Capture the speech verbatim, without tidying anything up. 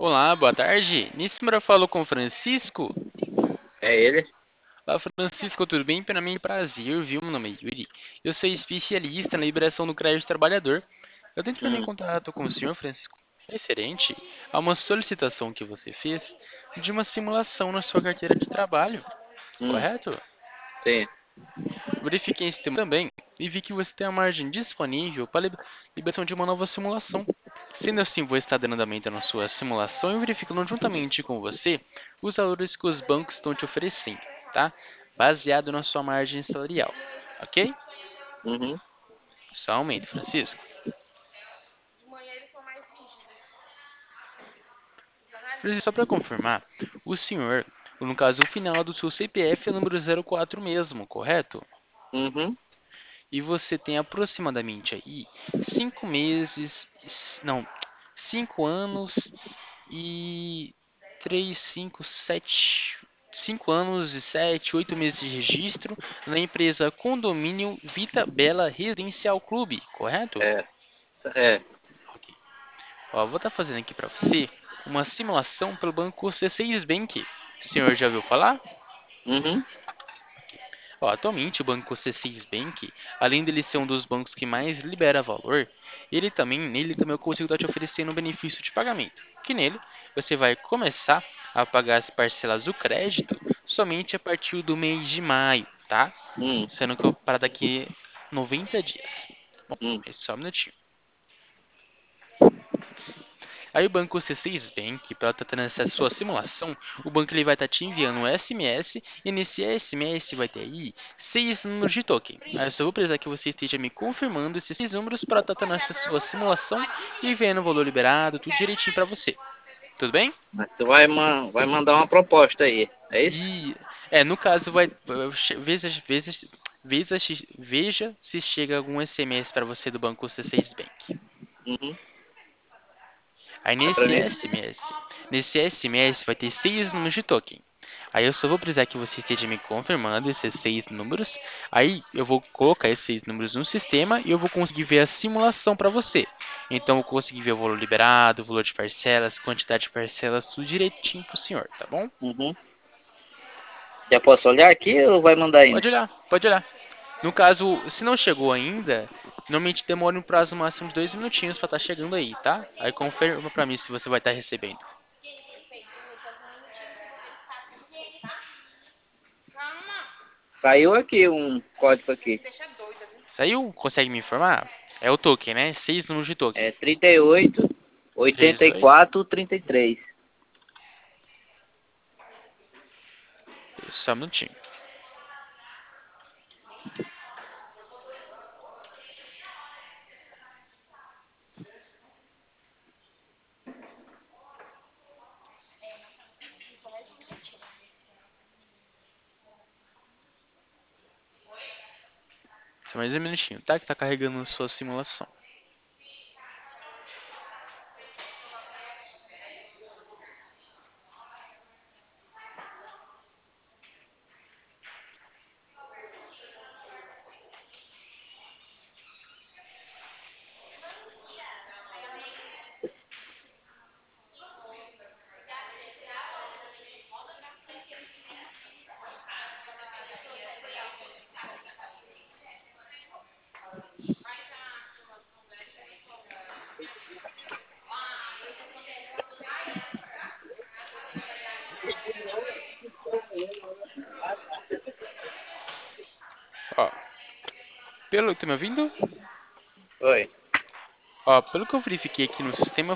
Olá, boa tarde. Nisso eu falo com o Francisco. É ele? Olá, Francisco, tudo bem? Para mim, é prazer, viu? Meu nome é Yuri. Eu sou especialista na liberação do crédito trabalhador. Eu tô entrando em Hum, contato com o senhor Francisco referente a uma solicitação que você fez de uma simulação na sua carteira de trabalho, hum, correto? sim. Verifiquei em sistema também e vi que você tem a margem disponível para a liberação de uma nova simulação. Sendo assim, vou estar dando andamento na sua simulação e verificando juntamente com você os valores que os bancos estão te oferecendo, tá? Baseado na sua margem salarial, ok? Uhum, Só aumento, Francisco. Francisco, só para confirmar, o senhor, no caso, o final do seu C P F é número zero quatro mesmo, correto? uhum, E você tem aproximadamente aí cinco meses, não, cinco anos e três, cinco, sete, cinco anos e sete, oito meses de registro na empresa Condomínio Vita Bela Residencial Clube, correto? é, é, Ok. Ó, vou estar fazendo aqui para você uma simulação pelo banco C seis Bank. O senhor já ouviu falar? uhum, Ó, atualmente, o banco C seis Bank, além dele ser um dos bancos que mais libera valor, ele também, nele também eu consigo estar te oferecendo um benefício de pagamento, que nele você vai começar a pagar as parcelas do crédito somente a partir do mês de maio, tá? hum, Sendo que eu para daqui noventa dias. Bom, hum, é só um minutinho. Aí o banco C seis Bank, para estar tendo essa sua simulação, o banco ele vai estar te enviando um S M S e nesse S M S vai ter aí seis números de token. Aí eu só vou precisar que você esteja me confirmando esses seis números para estar tendo essa sua simulação e vendo o valor liberado, tudo direitinho para você. Tudo bem? Mas tu vai, man, vai mandar uma proposta aí, é isso? E é, no caso vai veja, veja, veja, veja se chega algum S M S para você do banco C seis Bank. Uhum, Aí entra nesse nisso? S M S, nesse S M S vai ter seis números de token. Aí eu só vou precisar que você esteja me confirmando esses seis números. Aí eu vou colocar esses seis números no sistema e eu vou conseguir ver a simulação para você. Então eu vou conseguir ver o valor liberado, o valor de parcelas, quantidade de parcelas, tudo direitinho pro senhor, tá bom? Uhum. Já posso olhar aqui ou vai mandar ainda? Pode olhar, pode olhar. No caso, se não chegou ainda, normalmente demora um prazo máximo de dois minutinhos para estar chegando aí, tá? Aí confirma para mim se você vai estar recebendo. Caiu aqui um código aqui. Saiu? Consegue me informar? É o token, né? Seis números de token. É trinta e oito, oitenta Três e oito. quatro, trinta e três. Só um minutinho. Só mais um minutinho, tá? Que tá carregando a sua simulação. Ó, pelo. Tá me ouvindo? Oi. Ó, pelo que eu verifiquei aqui no sistema,